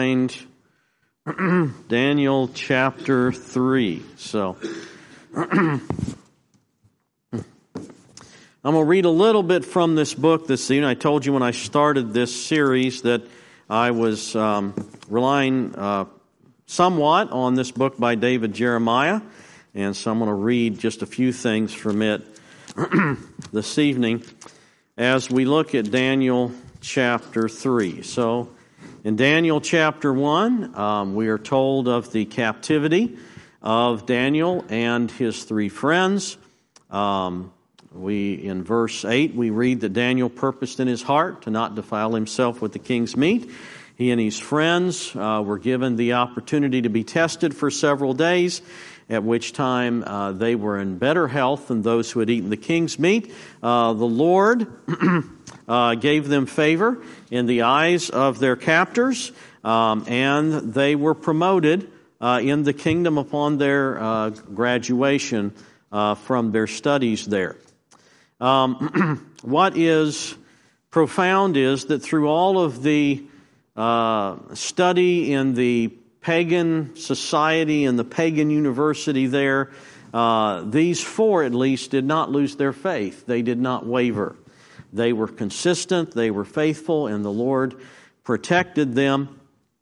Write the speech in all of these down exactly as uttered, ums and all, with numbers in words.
Find Daniel chapter three. So I'm going to read a little bit from this book this evening. I told you when I started this series that I was um, relying uh, somewhat on this book by David Jeremiah, and so I'm going to read just a few things from it this evening as we look at Daniel chapter three. So in Daniel chapter one, um, we are told of the captivity of Daniel and his three friends. Um, we in verse eight, we read that Daniel purposed in his heart to not defile himself with the king's meat. He and his friends uh, were given the opportunity to be tested for several days, at which time uh, they were in better health than those who had eaten the king's meat. Uh, the Lord uh, gave them favor in the eyes of their captors, um, and they were promoted uh, in the kingdom upon their uh, graduation uh, from their studies there. Um, what is profound is that through all of the uh, study in the pagan society and the pagan university there, uh, these four at least did not lose their faith. They did not waver. They were consistent, they were faithful, and the Lord protected them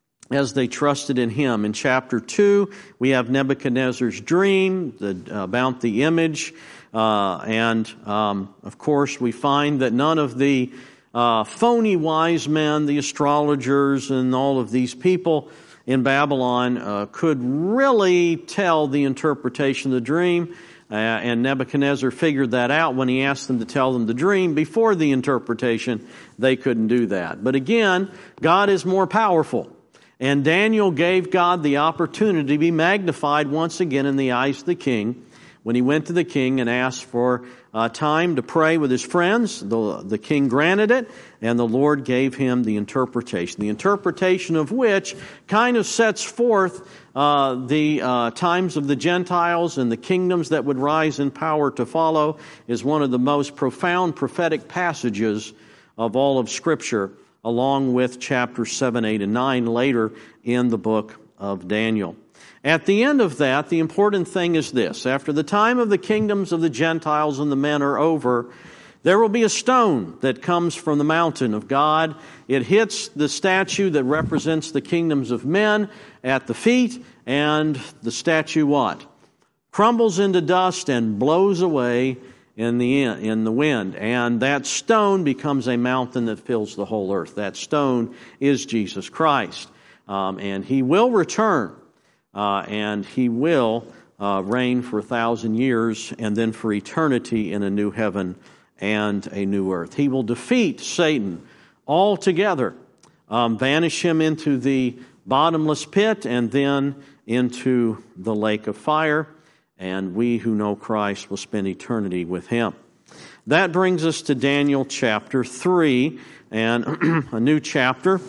as they trusted in Him. In chapter two, we have Nebuchadnezzar's dream the, about the image, uh, and um, of course we find that none of the uh, phony wise men, the astrologers, and all of these people in Babylon uh, could really tell the interpretation of the dream. Uh, and Nebuchadnezzar figured that out when he asked them to tell them the dream before the interpretation. They couldn't do that. But again, God is more powerful. And Daniel gave God the opportunity to be magnified once again in the eyes of the king when he went to the king and asked for uh, time to pray with his friends. The, the king granted it, and the Lord gave him the interpretation. The interpretation of which kind of sets forth uh, the uh, times of the Gentiles and the kingdoms that would rise in power to follow, is one of the most profound prophetic passages of all of Scripture, along with chapters seven, eight, and nine later in the book of Daniel. At the end of that, the important thing is this. After the time of the kingdoms of the Gentiles and the men are over, there will be a stone that comes from the mountain of God. It hits the statue that represents the kingdoms of men at the feet, and the statue what? Crumbles into dust and blows away in the in the wind. And that stone becomes a mountain that fills the whole earth. That stone is Jesus Christ. Um, and He will return. Uh, and He will uh, reign for a thousand years and then for eternity in a new heaven and a new earth. He will defeat Satan altogether, um, banish him into the bottomless pit and then into the lake of fire, and we who know Christ will spend eternity with Him. That brings us to Daniel chapter three, and a new chapter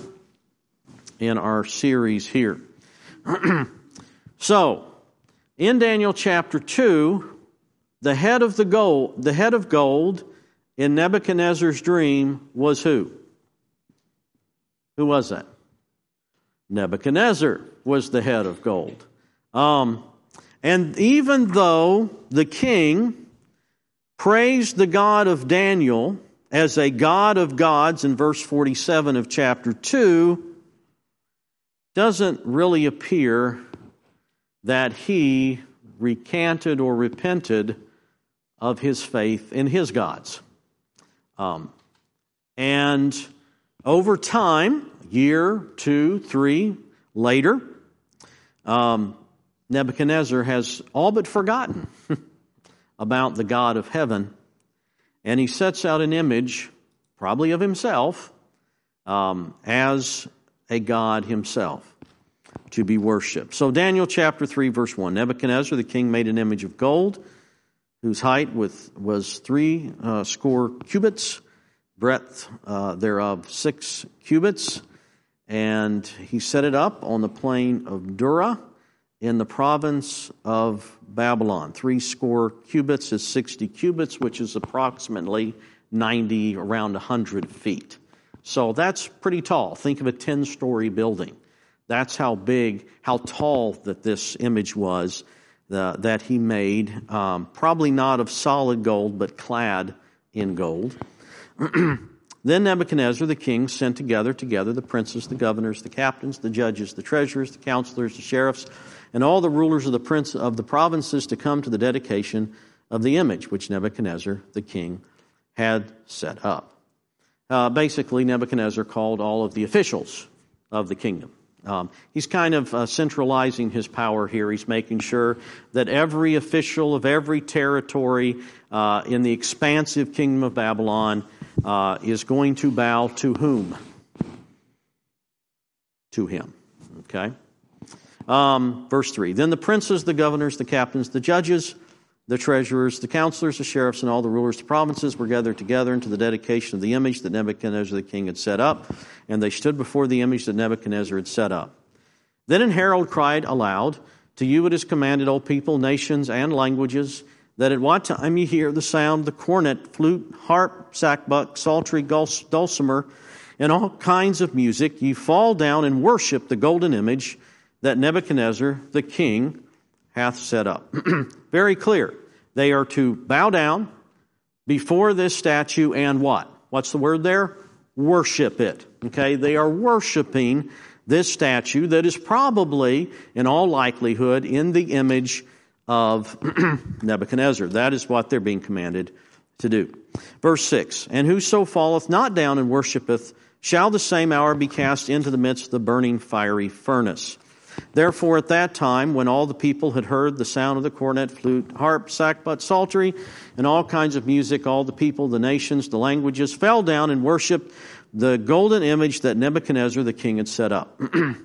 in our series here. So, in Daniel chapter two, the head of the gold, the head of gold in Nebuchadnezzar's dream was who? Who was that? Nebuchadnezzar was the head of gold. Um, and even though the king praised the God of Daniel as a God of gods in verse forty-seven of chapter two, doesn't really appear that he recanted or repented of his faith in his gods. Um, and over time, year, two, three later, um, Nebuchadnezzar has all but forgotten about the God of heaven, and he sets out an image, probably of himself, um, as a god himself, to be worshipped. So Daniel chapter three, verse one. Nebuchadnezzar, the king, made an image of gold, whose height with, was three uh, score cubits, breadth uh, thereof six cubits, and he set it up on the plain of Dura in the province of Babylon. Three score cubits is sixty cubits, which is approximately ninety, around one hundred feet. So that's pretty tall. Think of a ten-story building That's how big, how tall that this image was uh, that he made. Um, probably not of solid gold, but clad in gold. Then Nebuchadnezzar the king sent together together the princes, the governors, the captains, the judges, the treasurers, the counselors, the sheriffs, and all the rulers of the prince of the provinces to come to the dedication of the image which Nebuchadnezzar the king had set up. Uh, basically, Nebuchadnezzar called all of the officials of the kingdom. Um, he's kind of uh, centralizing his power here. He's making sure that every official of every territory uh, in the expansive kingdom of Babylon uh, is going to bow to whom? To him. Okay? Um, verse three. Then the princes, the governors, the captains, the judges, the treasurers, the counselors, the sheriffs, and all the rulers of the provinces were gathered together into the dedication of the image that Nebuchadnezzar the king had set up, and they stood before the image that Nebuchadnezzar had set up. Then an herald cried aloud, "To you it is commanded, O people, nations, and languages, that at what time ye hear the sound of the cornet, flute, harp, sackbut, psaltery, dulcimer, and all kinds of music, ye fall down and worship the golden image that Nebuchadnezzar the king hath set up." Very clear. They are to bow down before this statue and what? What's the word there? Worship it. Okay? They are worshiping this statue that is probably, in all likelihood, in the image of Nebuchadnezzar. That is what they're being commanded to do. Verse six, "And whoso falleth not down and worshipeth shall the same hour be cast into the midst of the burning fiery furnace. Therefore at that time, when all the people had heard the sound of the cornet, flute, harp, sackbut, psaltery, and all kinds of music, all the people, the nations, the languages, fell down and worshipped the golden image that Nebuchadnezzar the king had set up.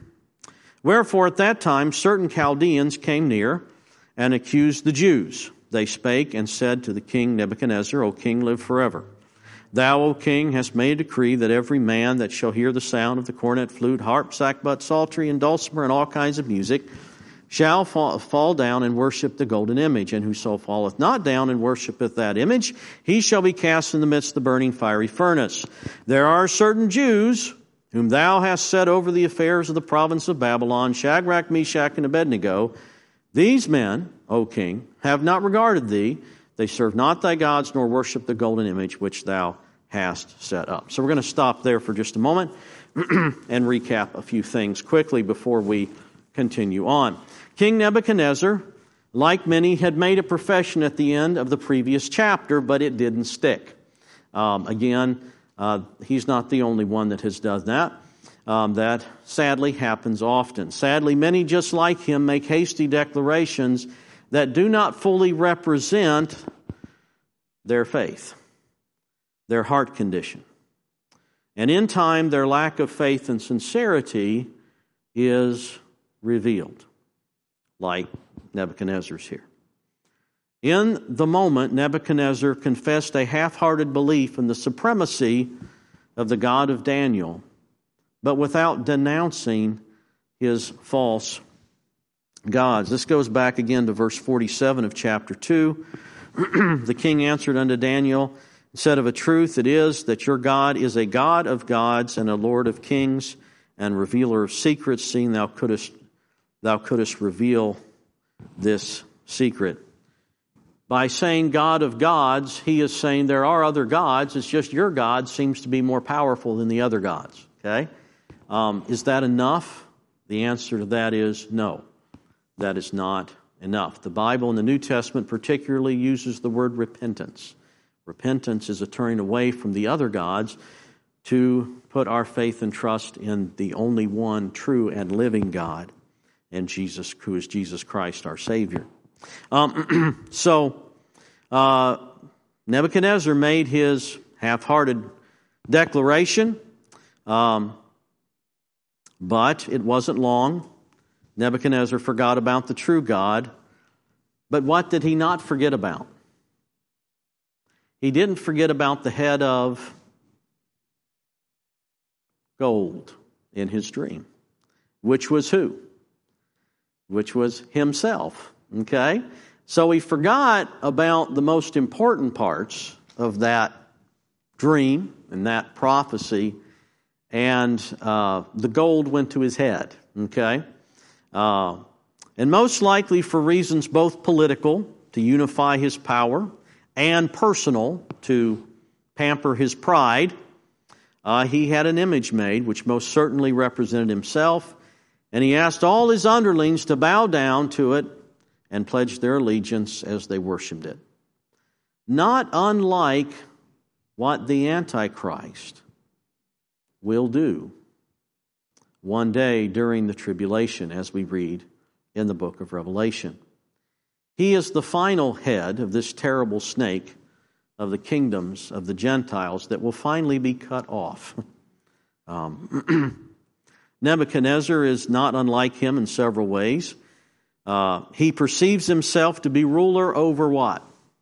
Wherefore at that time certain Chaldeans came near and accused the Jews. They spake and said to the king Nebuchadnezzar, O king, live forever. Thou, O king, hast made a decree that every man that shall hear the sound of the cornet, flute, harp, sackbut, psaltery, and dulcimer, and all kinds of music, shall fall, fall down and worship the golden image. And whoso falleth not down and worshipeth that image, he shall be cast in the midst of the burning fiery furnace. There are certain Jews whom thou hast set over the affairs of the province of Babylon, Shadrach, Meshach, and Abednego. These men, O king, have not regarded thee. They serve not thy gods, nor worship the golden image which thou hast set up." So we're going to stop there for just a moment and recap a few things quickly before we continue on. King Nebuchadnezzar, like many, had made a profession at the end of the previous chapter, but it didn't stick. Um, again, uh, he's not the only one that has done that. Um, that sadly happens often. Sadly, many just like him make hasty declarations that do not fully represent their faith, their heart condition. And in time, their lack of faith and sincerity is revealed, like Nebuchadnezzar's here. In the moment, Nebuchadnezzar confessed a half-hearted belief in the supremacy of the God of Daniel, but without denouncing his false gods. This goes back again to verse forty-seven of chapter two. The king answered unto Daniel and said, "Of a truth it is that your God is a God of gods and a Lord of kings and revealer of secrets, seeing thou couldest thou couldest reveal this secret." By saying God of gods, he is saying there are other gods. It's just your God seems to be more powerful than the other gods. Okay? Um, is that enough? The answer to that is no. That is not enough. The Bible in the New Testament particularly uses the word repentance. Repentance is a turning away from the other gods to put our faith and trust in the only one true and living God, and Jesus, who is Jesus Christ, our Savior. Um, so, uh, Nebuchadnezzar made his half-hearted declaration, um, but it wasn't long. Nebuchadnezzar forgot about the true God. But what did he not forget about? He didn't forget about the head of gold in his dream. Which was who? Which was himself. Okay? So he forgot about the most important parts of that dream and that prophecy, and uh, the gold went to his head. Okay? Uh, and most likely for reasons both political, to unify his power, and personal, to pamper his pride, uh, he had an image made, which most certainly represented himself, and he asked all his underlings to bow down to it and pledge their allegiance as they worshipped it. Not unlike what the Antichrist will do one day during the tribulation, as we read in the book of Revelation. He is the final head of this terrible snake of the kingdoms of the Gentiles that will finally be cut off. Um, Nebuchadnezzar is not unlike him in several ways. Uh, he perceives himself to be ruler over what?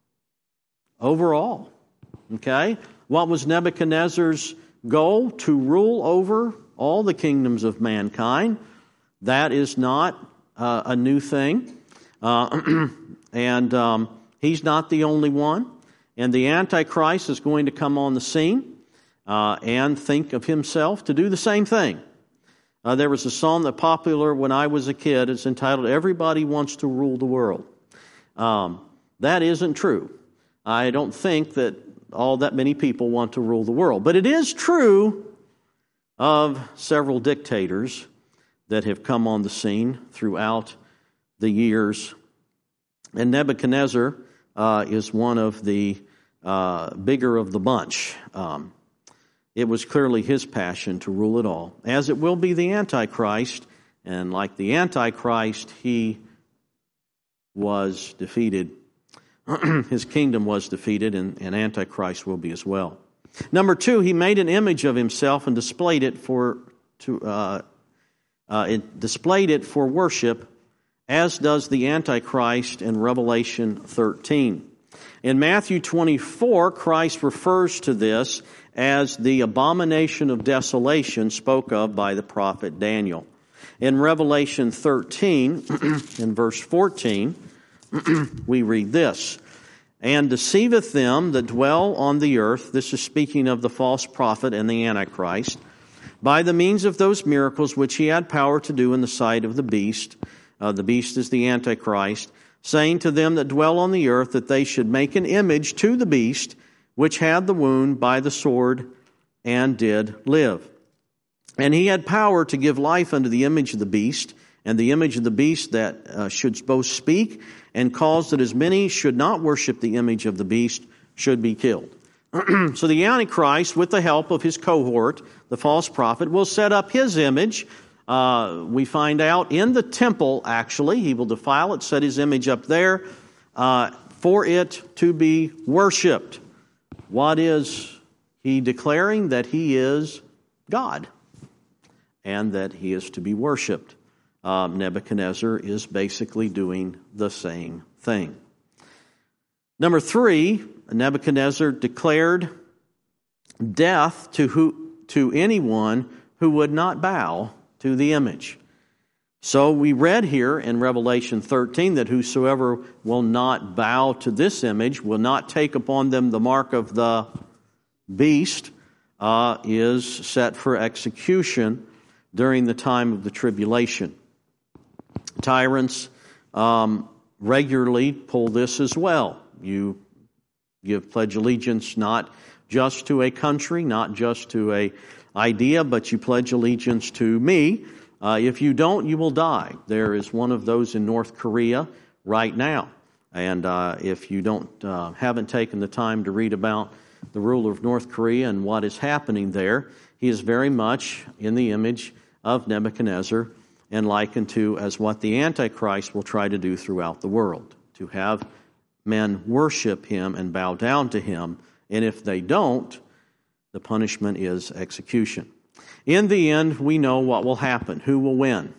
Over all. Okay? What was Nebuchadnezzar's goal? To rule over all the kingdoms of mankind. That is not uh, a new thing. Uh, and um, he's not the only one. And the Antichrist is going to come on the scene uh, and think of himself to do the same thing. Uh, there was a song that popular when I was a kid. It's entitled, "Everybody Wants to Rule the World." Um, that isn't true. I don't think that all that many people want to rule the world. But it is true of several dictators that have come on the scene throughout the years. And Nebuchadnezzar uh, is one of the uh, bigger of the bunch. Um, it was clearly his passion to rule it all, as it will be the Antichrist. And like the Antichrist, he was defeated. His kingdom was defeated, and, and Antichrist will be as well. Number two, he made an image of himself and displayed it for to uh, uh, it displayed it for worship, as does the Antichrist in Revelation thirteen. In Matthew twenty-four, Christ refers to this as the abomination of desolation spoke of by the prophet Daniel. In Revelation thirteen, in verse fourteen, we read this, "And deceiveth them that dwell on the earth," this is speaking of the false prophet and the Antichrist, "by the means of those miracles which he had power to do in the sight of the beast," uh, the beast is the Antichrist, "saying to them that dwell on the earth that they should make an image to the beast, which had the wound by the sword and did live. And he had power to give life unto the image of the beast, and the image of the beast that uh, should both speak and cause that as many should not worship the image of the beast should be killed." So the Antichrist, with the help of his cohort, the false prophet, will set up his image. Uh, we find out in the temple, actually, he will defile it, set his image up there uh, for it to be worshipped. What is he declaring? That he is God and that he is to be worshipped. Um, Nebuchadnezzar is basically doing the same thing. Number three, Nebuchadnezzar declared death to who, to anyone who would not bow to the image. So we read here in Revelation thirteen that whosoever will not bow to this image, will not take upon them the mark of the beast, uh, is set for execution during the time of the tribulation. Tyrants um, regularly pull this as well. You give pledge allegiance not just to a country, not just to a idea, but you pledge allegiance to me. Uh, if you don't, you will die. There is one of those in North Korea right now. And uh, if you don't uh, haven't taken the time to read about the ruler of North Korea and what is happening there, he is very much in the image of Nebuchadnezzar, and likened to as what the Antichrist will try to do throughout the world, to have men worship him and bow down to him, and if they don't, the punishment is execution. In the end, we know what will happen. Who will win?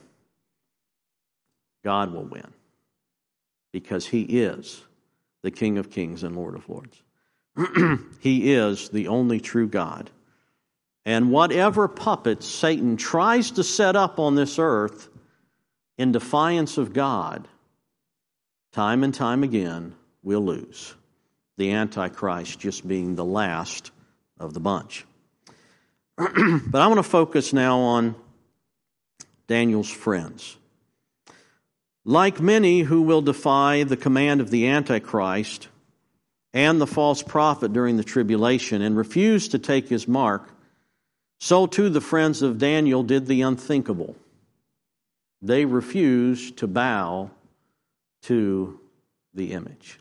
God will win, because he is the King of Kings and Lord of Lords. He is the only true God. And whatever puppets Satan tries to set up on this earth in defiance of God, time and time again, will lose. The Antichrist just being the last of the bunch. But I want to focus now on Daniel's friends. Like many who will defy the command of the Antichrist and the false prophet during the tribulation and refuse to take his mark, so too the friends of Daniel did the unthinkable. They refused to bow to the image.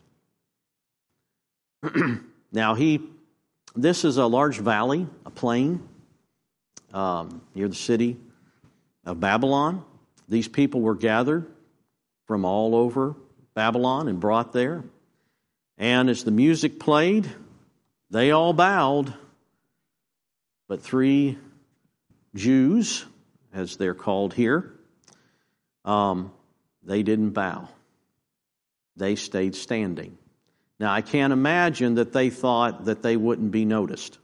Now, he, this is a large valley, a plain, um, near the city of Babylon. These people were gathered from all over Babylon and brought there. And as the music played, they all bowed. But three Jews, as they're called here, um, they didn't bow. They stayed standing. Now, I can't imagine that they thought that they wouldn't be noticed.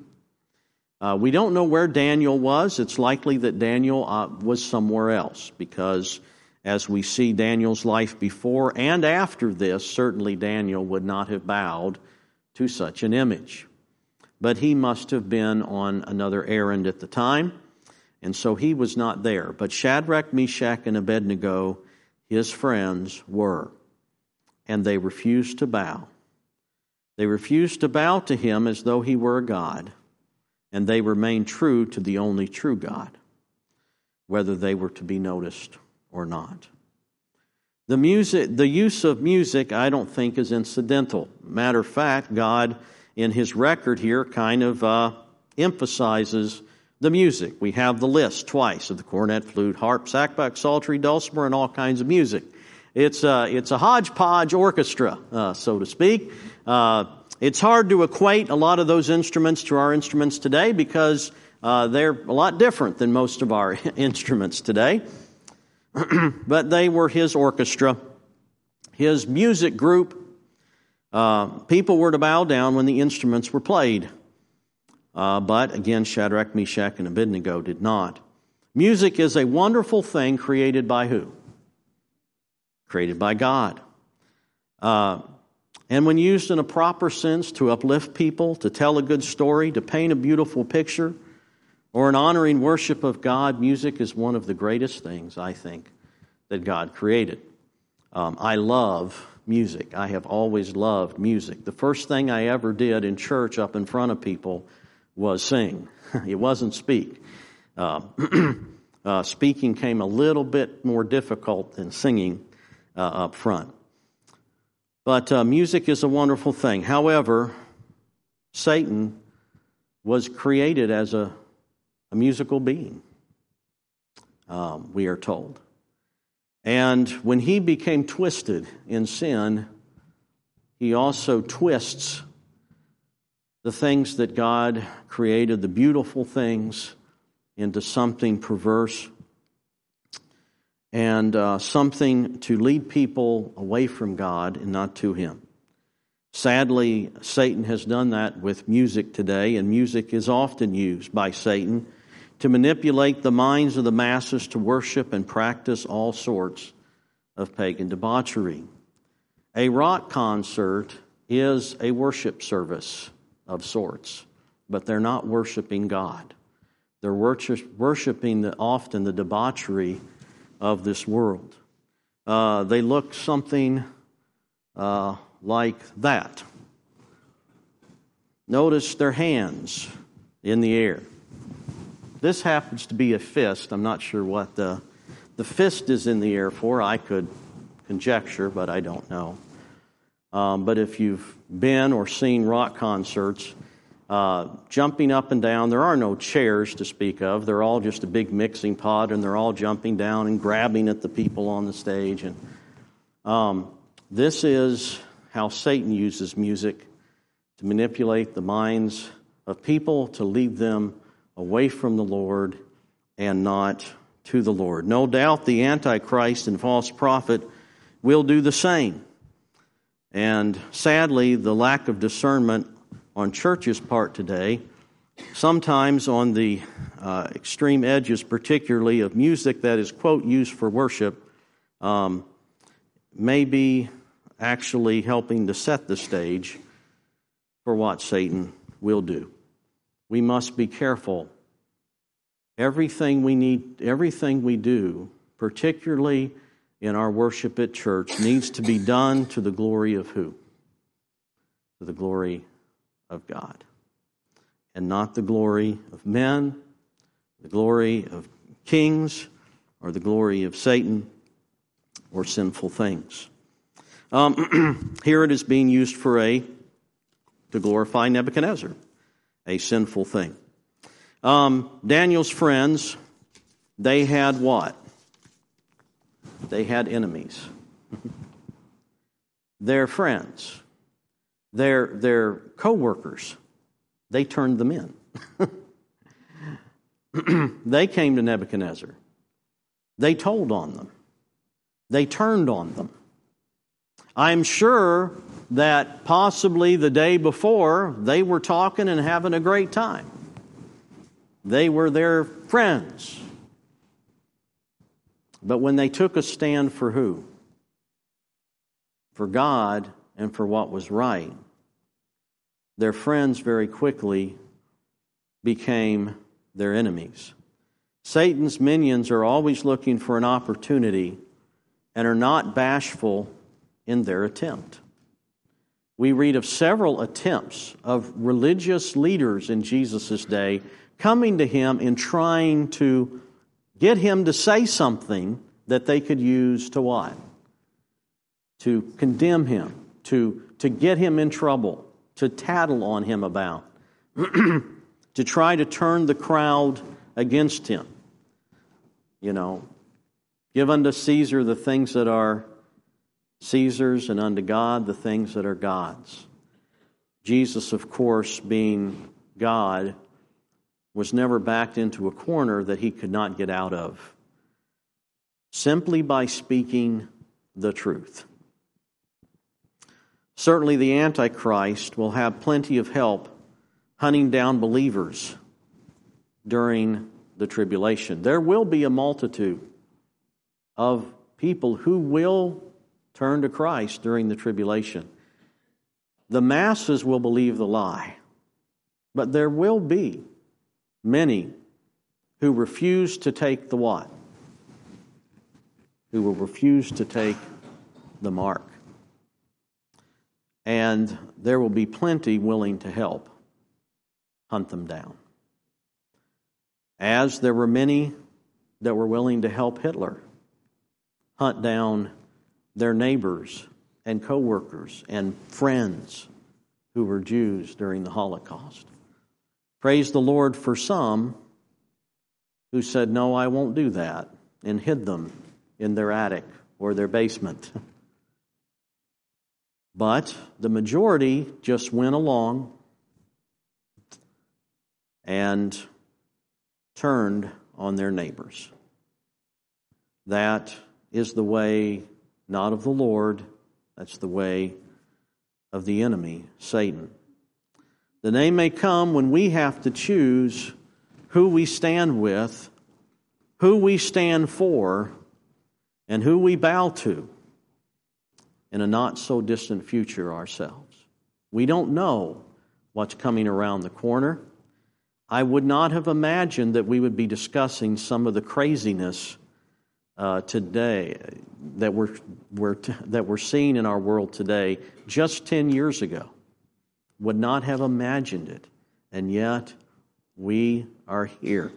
uh, we don't know where Daniel was. It's likely that Daniel uh, was somewhere else, because as we see Daniel's life before and after this, certainly Daniel would not have bowed to such an image. But he must have been on another errand at the time, and so he was not there. But Shadrach, Meshach, and Abednego, his friends, were. And they refused to bow. They refused to bow to him as though he were a god, and they remained true to the only true God, whether they were to be noticed or not. The music, the use of music, I don't think is incidental. Matter of fact, God, in his record here, kind of uh, emphasizes the music. We have the list twice of the cornet, flute, harp, sackbut, psaltery, dulcimer, and all kinds of music. It's a, it's a hodgepodge orchestra, uh, so to speak. Uh, it's hard to equate a lot of those instruments to our instruments today, because uh, they're a lot different than most of our instruments today. But they were his orchestra, his music group. Uh, people were to bow down when the instruments were played. Uh, but again, Shadrach, Meshach, and Abednego did not. Music is a wonderful thing created by who? Created by God. Uh, and when used in a proper sense to uplift people, to tell a good story, to paint a beautiful picture, or an honoring worship of God, music is one of the greatest things, I think, that God created. Um, I love music. I have always loved music. The first thing I ever did in church up in front of people was sing. It wasn't speak. Uh, uh, speaking came a little bit more difficult than singing uh, up front. But uh, music is a wonderful thing. However, Satan was created as a A musical being, um, we are told. And when he became twisted in sin, he also twists the things that God created, the beautiful things, into something perverse and uh, something to lead people away from God and not to him. Sadly, Satan has done that with music today, and music is often used by Satan to manipulate the minds of the masses to worship and practice all sorts of pagan debauchery. A rock concert is a worship service of sorts, but they're not worshiping God. They're worship, worshiping the, often the debauchery of this world. Uh, they look something uh, like that. Notice their hands in the air. This happens to be a fist. I'm not sure what the, the fist is in the air for. I could conjecture, but I don't know. Um, but if you've been or seen rock concerts, uh, jumping up and down, there are no chairs to speak of. They're all just a big mixing pot, and they're all jumping down and grabbing at the people on the stage. And um, this is how Satan uses music to manipulate the minds of people, to lead them away from the Lord and not to the Lord. No doubt the Antichrist and false prophet will do the same. And sadly, the lack of discernment on church's part today, sometimes on the uh, extreme edges, particularly of music that is, quote, used for worship, um, may be actually helping to set the stage for what Satan will do. We must be careful everything we need, everything we do, particularly in our worship at church, needs to be done to the glory of who? To the glory of God. And not the glory of men, the glory of kings, or the glory of Satan, or sinful things. Um, here it is being used for a, to glorify Nebuchadnezzar, a sinful thing. Um, Daniel's friends, they had what? They had enemies. Their friends, their, their co-workers, they turned them in. They came to Nebuchadnezzar. They told on them. They turned on them. I'm sure that possibly the day before, they were talking and having a great time. They were their friends. But when they took a stand for who? For God and for what was right, their friends very quickly became their enemies. Satan's minions are always looking for an opportunity and are not bashful in their attempt. We read of several attempts of religious leaders in Jesus' day coming to him and trying to get him to say something that they could use to what? To condemn him, to, to get him in trouble, to tattle on him about, to try to turn the crowd against him. You know, give unto Caesar the things that are Caesar's, and unto God the things that are God's. Jesus, of course, being God, was never backed into a corner that he could not get out of, simply by speaking the truth. Certainly the Antichrist will have plenty of help hunting down believers during the tribulation. There will be a multitude of people who will turn to Christ during the tribulation. The masses will believe the lie, but there will be many who refuse to take the what? Who will refuse to take the mark. And there will be plenty willing to help hunt them down. As there were many that were willing to help Hitler hunt down their neighbors and co-workers and friends who were Jews during the Holocaust. Praise the Lord for some who said, no, I won't do that, and hid them in their attic or their basement. But the majority just went along and turned on their neighbors. That is the way not of the Lord, that's the way of the enemy, Satan. The day may come when we have to choose who we stand with, who we stand for, and who we bow to in a not-so-distant future ourselves. We don't know what's coming around the corner. I would not have imagined that we would be discussing some of the craziness uh, today that we're, we're t- that we're seeing in our world today just ten years ago. Would not have imagined it, and yet we are here.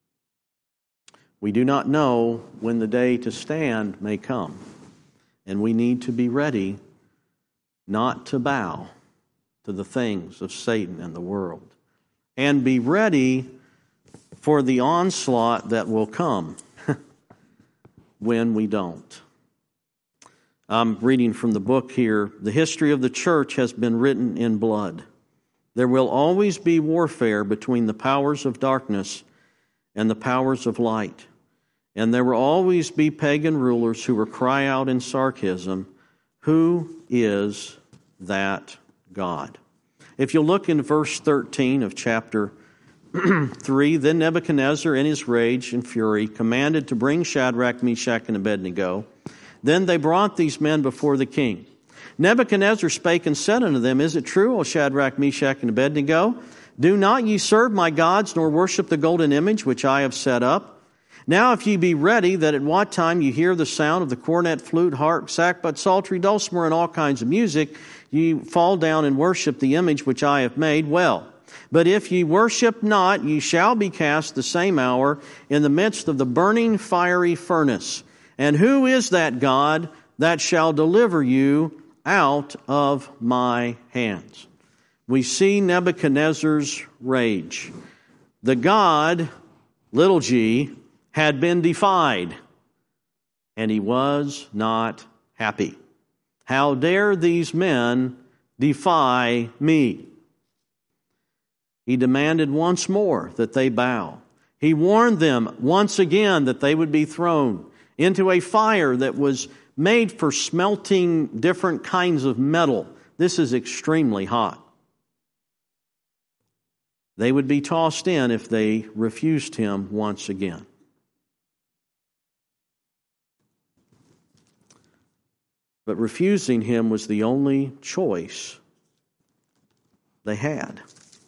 We do not know when the day to stand may come, and we need to be ready not to bow to the things of Satan and the world, and be ready for the onslaught that will come when we don't. I'm reading from the book here. The history of the church has been written in blood. There will always be warfare between the powers of darkness and the powers of light. And there will always be pagan rulers who will cry out in sarcasm, "Who is that God?" If you look in verse thirteen of chapter three, then Nebuchadnezzar in his rage and fury commanded to bring Shadrach, Meshach, and Abednego. Then they brought these men before the king. Nebuchadnezzar spake and said unto them, Is it true, O Shadrach, Meshach, and Abednego, Do not ye serve my gods, nor worship the golden image which I have set up? Now if ye be ready, that at what time you hear the sound of the cornet, flute, harp, sackbut, psaltery, dulcimer, and all kinds of music, ye fall down and worship the image which I have made, well. But if ye worship not, ye shall be cast the same hour in the midst of the burning fiery furnace. And who is that God that shall deliver you out of my hands? We see Nebuchadnezzar's rage. The God, little g, had been defied, and he was not happy. How dare these men defy me? He demanded once more that they bow. He warned them once again that they would be thrown into a fire that was made for smelting different kinds of metal. This is extremely hot. They would be tossed in if they refused him once again. But refusing him was the only choice they had.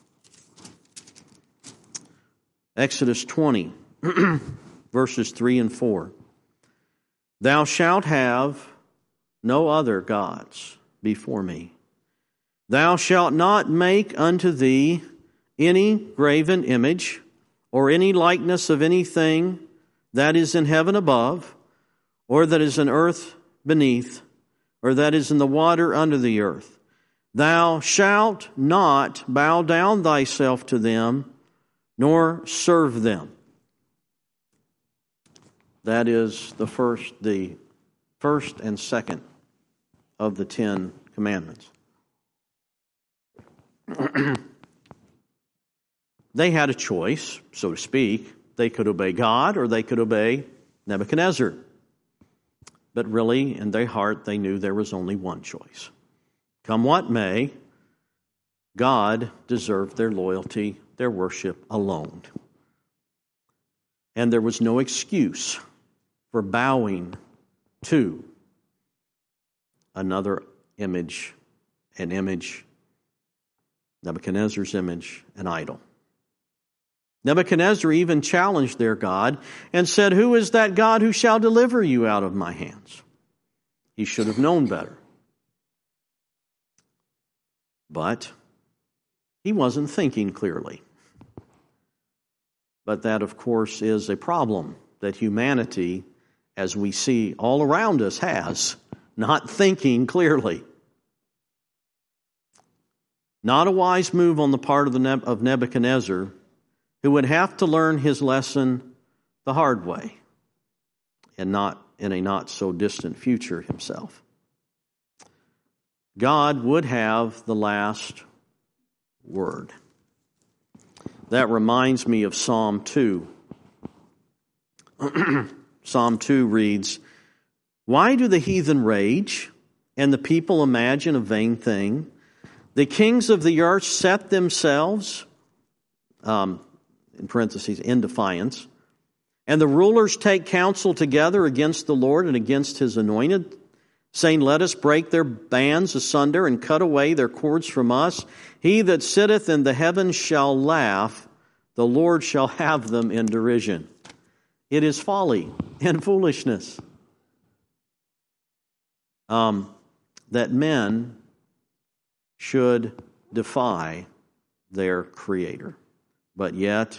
Exodus twenty, verses three and four. Thou shalt have no other gods before me. Thou shalt not make unto thee any graven image, or any likeness of anything that is in heaven above, or that is in earth beneath, or that is in the water under the earth. Thou shalt not bow down thyself to them, nor serve them. That is the first, the first and second of the Ten Commandments. They had a choice, so to speak. They could obey God or they could obey Nebuchadnezzar. But really, in their heart, they knew there was only one choice. Come what may, God deserved their loyalty, their worship alone. And there was no excuse for bowing to another image, an image, Nebuchadnezzar's image, an idol. Nebuchadnezzar even challenged their God and said, "Who is that God who shall deliver you out of my hands?" He should have known better. But he wasn't thinking clearly. But that, of course, is a problem that humanity, as we see all around us, has, not thinking clearly. Not a wise move on the part of, the Neb- of Nebuchadnezzar, who would have to learn his lesson the hard way, and not in a not so distant future himself. God would have the last word. That reminds me of Psalm two. Psalm two reads, "Why do the heathen rage, and the people imagine a vain thing? The kings of the earth set themselves," um, in parentheses, in defiance, "and the rulers take counsel together against the Lord and against his anointed, saying, Let us break their bands asunder and cut away their cords from us. He that sitteth in the heavens shall laugh, the Lord shall have them in derision." It is folly and foolishness um, that men should defy their Creator. But yet,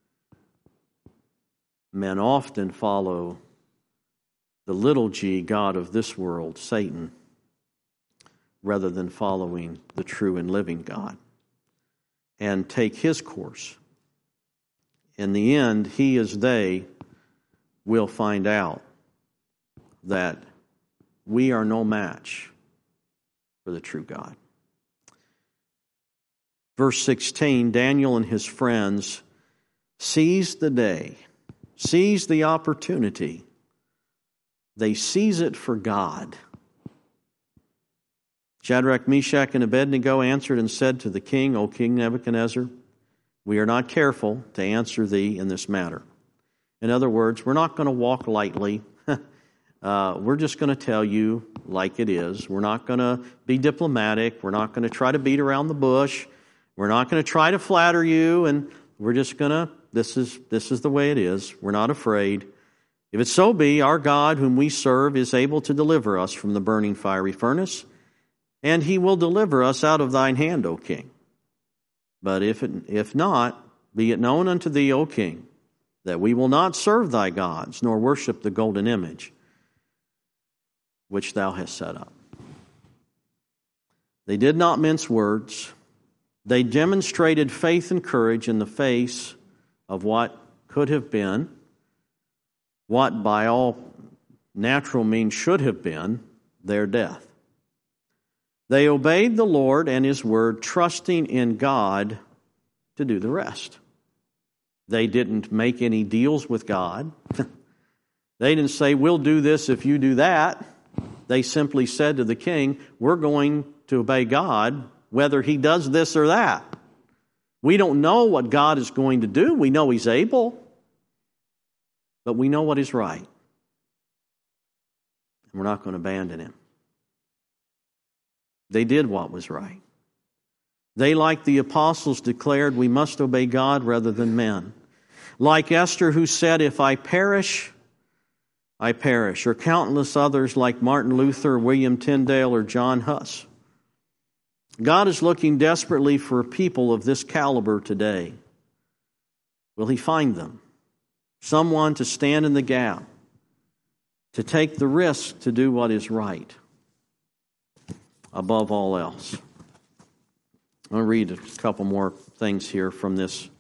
men often follow the little g God of this world, Satan, rather than following the true and living God, and take his course. In the end, he as they will find out that we are no match for the true God. Verse sixteen, Daniel and his friends seized the day, seized the opportunity. They seize it for God. Shadrach, Meshach, and Abednego answered and said to the king, "O King Nebuchadnezzar, we are not careful to answer thee in this matter." In other words, we're not going to walk lightly. uh, we're just going to tell you like it is. We're not going to be diplomatic. We're not going to try to beat around the bush. We're not going to try to flatter you, and we're just going to, this is, this is the way it is. We're not afraid. If it so be, our God whom we serve is able to deliver us from the burning fiery furnace, and he will deliver us out of thine hand, O king. But if it, if not, be it known unto thee, O king, that we will not serve thy gods, nor worship the golden image which thou hast set up. They did not mince words. They demonstrated faith and courage in the face of what could have been, what by all natural means should have been, their death. They obeyed the Lord and his word, trusting in God to do the rest. They didn't make any deals with God. They didn't say, we'll do this if you do that. They simply said to the king, we're going to obey God whether he does this or that. We don't know what God is going to do. We know he's able, but we know what is right. And we're not going to abandon him. They did what was right. They, like the apostles, declared we must obey God rather than men. Like Esther, who said, if I perish, I perish. Or countless others like Martin Luther, William Tyndale, or John Huss. God is looking desperately for people of this caliber today. Will he find them? Someone to stand in the gap, to take the risk to do what is right above all else. I'll read a couple more things here from this.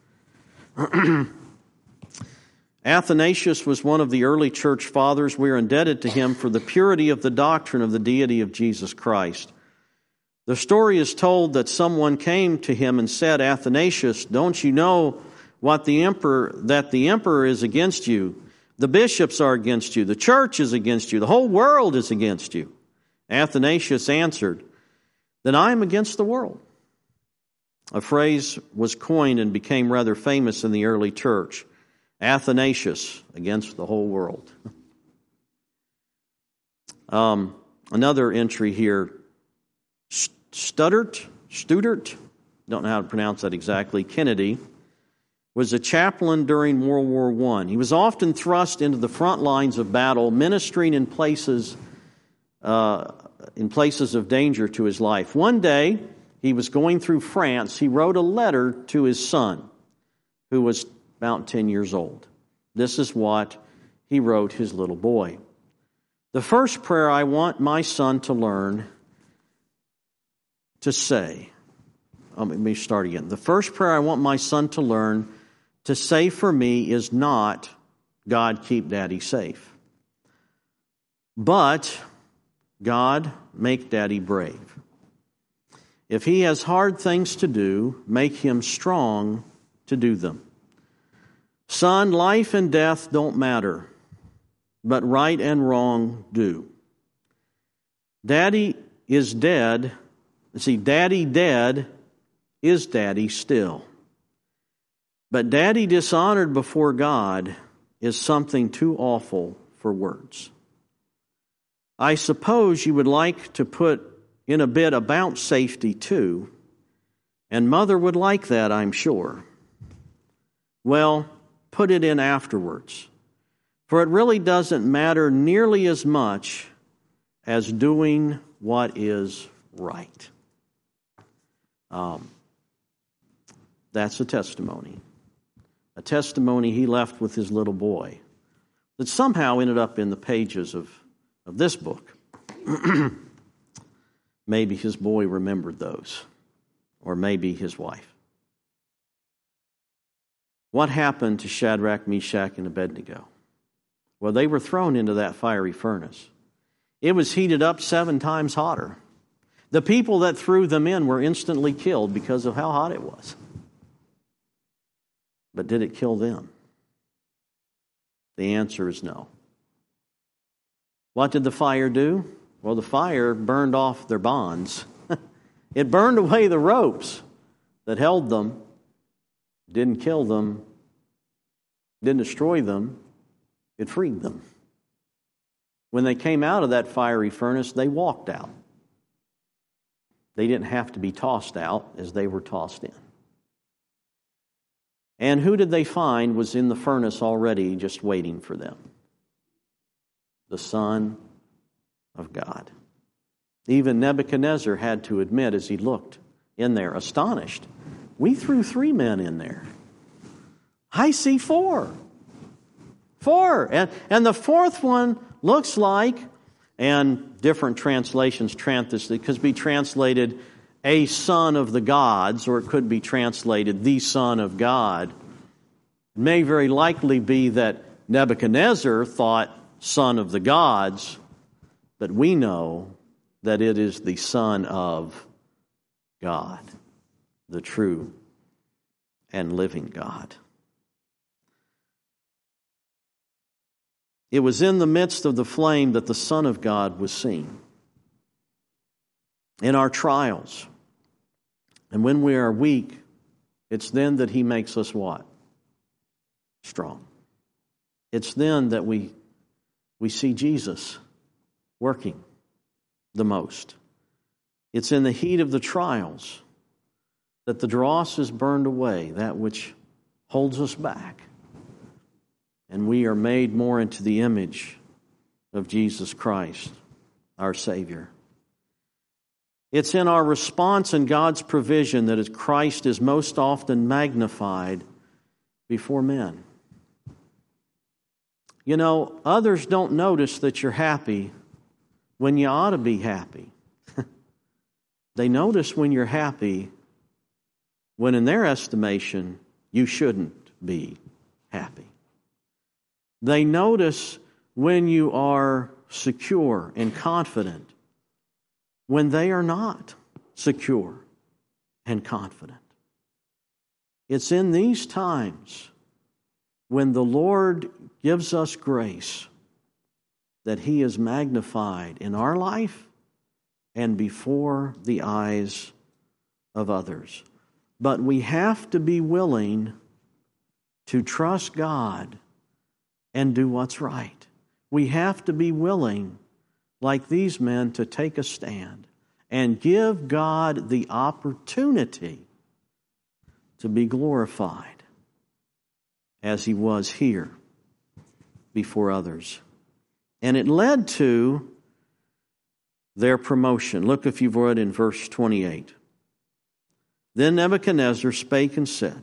Athanasius was one of the early church fathers. We are indebted to him for the purity of the doctrine of the deity of Jesus Christ. The story is told that someone came to him and said, Athanasius, don't you know what the emperor that the emperor is against you? The bishops are against you. The church is against you. The whole world is against you. Athanasius answered, then I am against the world. A phrase was coined and became rather famous in the early church. Athanasius, against the whole world. Um, another entry here. Studdert, Studert, don't know how to pronounce that exactly, Kennedy, was a chaplain during World War One. He was often thrust into the front lines of battle, ministering in places, uh, in places of danger to his life. One day, he was going through France. He wrote a letter to his son, who was about ten years old. This is what he wrote his little boy. The first prayer I want my son to learn to say, oh, let me start again. The first prayer I want my son to learn to say for me is not, God, keep Daddy safe, but, God, make Daddy brave. If he has hard things to do, make him strong to do them. Son, life and death don't matter, but right and wrong do. Daddy is dead. See, Daddy dead is Daddy still. But Daddy dishonored before God is something too awful for words. I suppose you would like to put in a bit about safety too, and Mother would like that, I'm sure. Well, put it in afterwards, for it really doesn't matter nearly as much as doing what is right. Um, that's a testimony. A testimony he left with his little boy that somehow ended up in the pages of, of this book. Maybe his boy remembered those, or maybe his wife. What happened to Shadrach, Meshach, and Abednego? Well, they were thrown into that fiery furnace. It was heated up seven times hotter. The people that threw them in were instantly killed because of how hot it was. But did it kill them? The answer is no. What did the fire do? Well, the fire burned off their bonds. It burned away the ropes that held them. Didn't kill them. Didn't destroy them. It freed them. When they came out of that fiery furnace, they walked out. They didn't have to be tossed out as they were tossed in. And who did they find was in the furnace already just waiting for them? The Son of God. Even Nebuchadnezzar had to admit as he looked in there, astonished, we threw three men in there. I see four. Four. And, and the fourth one looks like, and different translations translate this, it could be translated a son of the gods, or it could be translated the Son of God. It may very likely be that Nebuchadnezzar thought son of the gods, but we know that it is the Son of God, the true and living God. It was in the midst of the flame that the Son of God was seen. In our trials, and when we are weak, it's then that He makes us what? Strong. It's then that we, we see Jesus working the most. It's in the heat of the trials that the dross is burned away, that which holds us back. And we are made more into the image of Jesus Christ, our Savior. It's in our response and God's provision that Christ is most often magnified before men. You know, others don't notice that you're happy when you ought to be happy. They notice when you're happy when in their estimation you shouldn't be happy. They notice when you are secure and confident when they are not secure and confident. It's in these times when the Lord gives us grace that He is magnified in our life and before the eyes of others. But we have to be willing to trust God and do what's right. We have to be willing, like these men, to take a stand and give God the opportunity to be glorified as He was here before others. And it led to their promotion. Look, if you've read in verse twenty-eight. Then Nebuchadnezzar spake and said,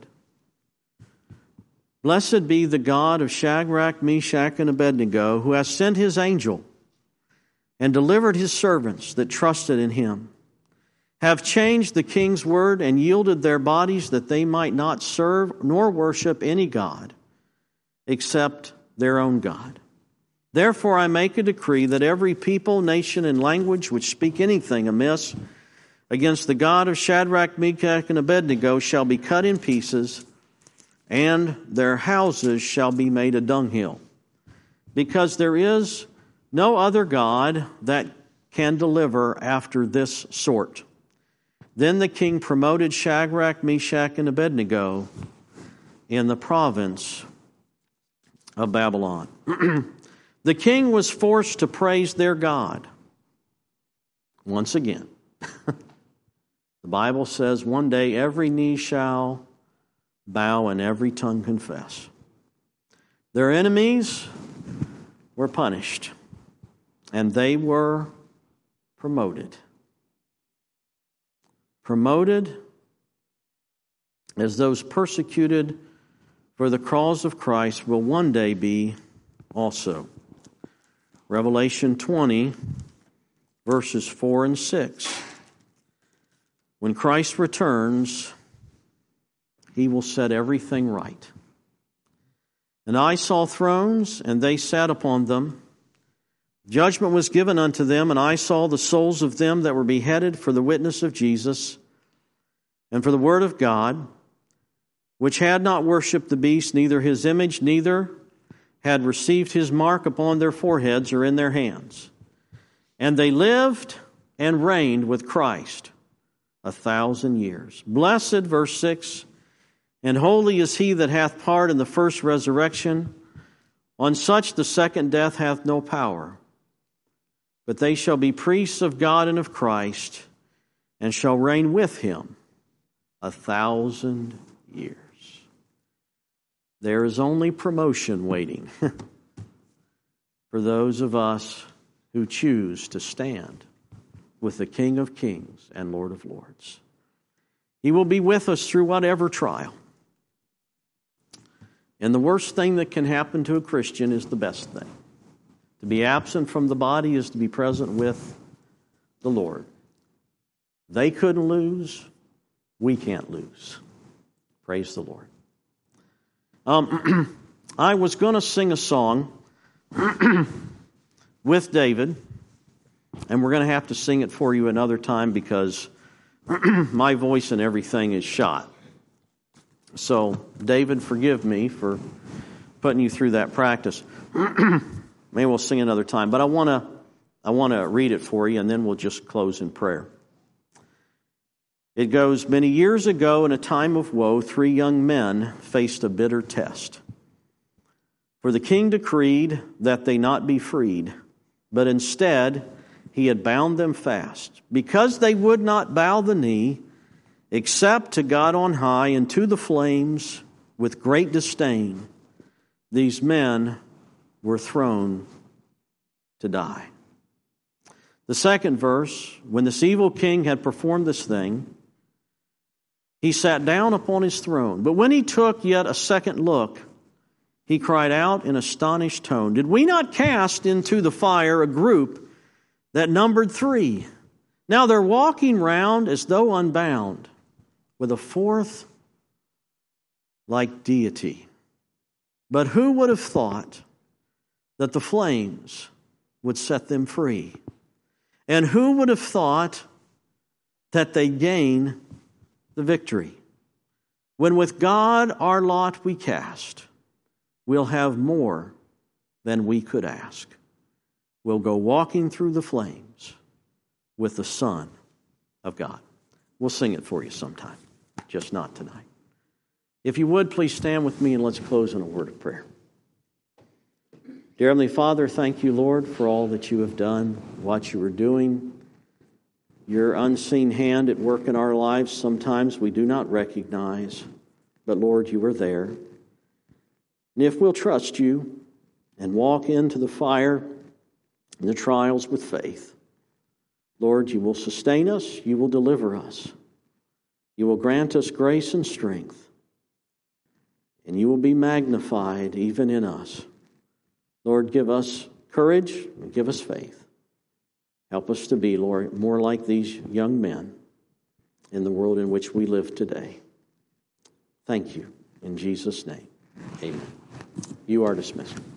Blessed be the God of Shadrach, Meshach, and Abednego, who has sent His angel and delivered His servants that trusted in Him, have changed the king's word and yielded their bodies that they might not serve nor worship any god except their own God. Therefore I make a decree that every people, nation, and language which speak anything amiss against the God of Shadrach, Meshach, and Abednego shall be cut in pieces, and their houses shall be made a dunghill, because there is no other God that can deliver after this sort. Then the king promoted Shadrach, Meshach, and Abednego in the province of Babylon. The king was forced to praise their God. Once again, the Bible says one day every knee shall bow and every tongue confess. Their enemies were punished, and they were promoted. Promoted as those persecuted for the cause of Christ will one day be also. Revelation twenty, verses four and six. When Christ returns, He will set everything right. And I saw thrones, and they sat upon them. Judgment was given unto them, and I saw the souls of them that were beheaded for the witness of Jesus and for the word of God, which had not worshipped the beast, neither his image, neither had received his mark upon their foreheads or in their hands. And they lived and reigned with Christ a thousand years. Blessed, verse six, and holy is he that hath part in the first resurrection. On such the second death hath no power. But they shall be priests of God and of Christ, and shall reign with Him a thousand years. there is only promotion waiting for those of us who choose to stand with the King of Kings and Lord of Lords. He will be with us through whatever trial. And the worst thing that can happen to a Christian is the best thing. To be absent from the body is to be present with the Lord. They couldn't lose. We can't lose. Praise the Lord. Um, I was going to sing a song with David, and we're going to have to sing it for you another time because my voice and everything is shot. So, David, forgive me for putting you through that practice. Maybe we'll sing another time, but I want to I want to read it for you, and then we'll just close in prayer. It goes, many years ago in a time of woe, three young men faced a bitter test. For the king decreed that they not be freed, but instead he had bound them fast. Because they would not bow the knee, except to God on high and to the flames with great disdain, these men were thrown to die. The second verse, when this evil king had performed this thing, he sat down upon his throne. But when he took yet a second look, he cried out in astonished tone, did we not cast into the fire a group that numbered three? Now they're walking round as though unbound, with a fourth like deity. But who would have thought that the flames would set them free? And who would have thought that they gain the victory? When with God our lot we cast, we'll have more than we could ask. We'll go walking through the flames with the Son of God. We'll sing it for you sometime, just not tonight. If you would, please stand with me and let's close in a word of prayer. Dear Heavenly Father, thank you, Lord, for all that you have done, what you are doing, your unseen hand at work in our lives. Sometimes we do not recognize, but Lord, you are there. And if we'll trust you and walk into the fire and the trials with faith, Lord, you will sustain us, you will deliver us, you will grant us grace and strength, and you will be magnified even in us. Lord, give us courage and give us faith. Help us to be, Lord, more like these young men in the world in which we live today. Thank you. In Jesus' name, amen. You are dismissed.